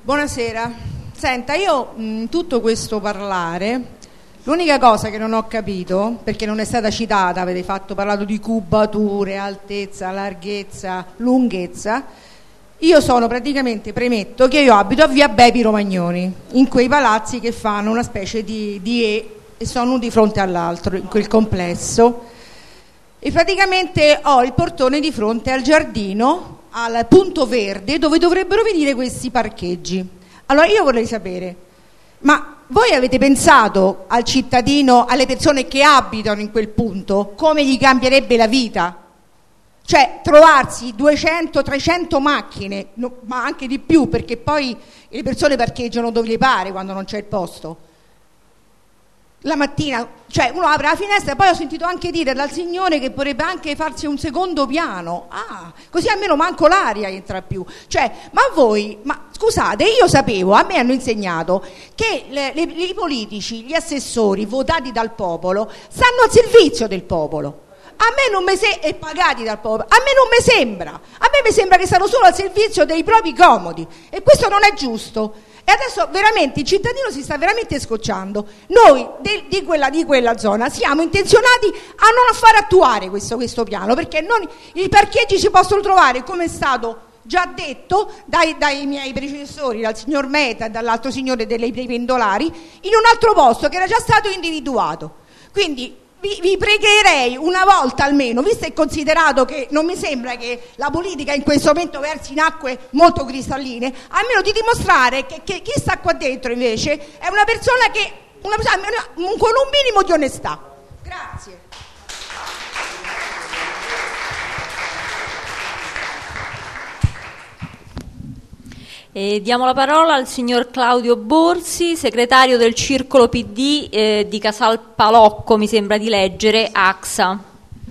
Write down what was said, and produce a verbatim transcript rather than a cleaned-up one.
Buonasera. Senta, io in tutto questo parlare, l'unica cosa che non ho capito, perché non è stata citata, avete fatto parlato di cubature, altezza, larghezza, lunghezza. Io sono praticamente, premetto che io abito a via Bepi Romagnoni, in quei palazzi che fanno una specie di, di E e sono uno di fronte all'altro, in quel complesso. E praticamente ho il portone di fronte al giardino, al punto verde, dove dovrebbero venire questi parcheggi. Allora io vorrei sapere, ma voi avete pensato al cittadino, alle persone che abitano in quel punto, come gli cambierebbe la vita? Cioè trovarsi duecento trecento macchine, no, ma anche di più, perché poi le persone parcheggiano dove gli pare quando non c'è il posto. La mattina, cioè uno apre la finestra, poi ho sentito anche dire dal signore che vorrebbe anche farsi un secondo piano. Ah, così almeno manco l'aria entra più. Cioè, ma voi, ma scusate, io sapevo, a me hanno insegnato che le, le, i politici, gli assessori votati dal popolo stanno al servizio del popolo. A me non mi se- e pagati dal popolo, a me non mi sembra. A me mi sembra che stanno solo al servizio dei propri comodi e questo non è giusto. E adesso veramente il cittadino si sta veramente scocciando. Noi de, di, quella, di quella zona siamo intenzionati a non far attuare questo, questo piano, perché non, i parcheggi si possono trovare, come è stato già detto dai, dai miei predecessori, dal signor Meta e dall'altro signore dei pendolari, in un altro posto che era già stato individuato. Quindi vi, vi pregherei una volta almeno, visto e considerato che non mi sembra che la politica in questo momento versi in acque molto cristalline, almeno di dimostrare che, che chi sta qua dentro invece è una persona che una persona, una, con un minimo di onestà. Grazie. E diamo la parola al signor Claudio Borsi, segretario del Circolo P D eh, di Casal Palocco, mi sembra di leggere, A X A.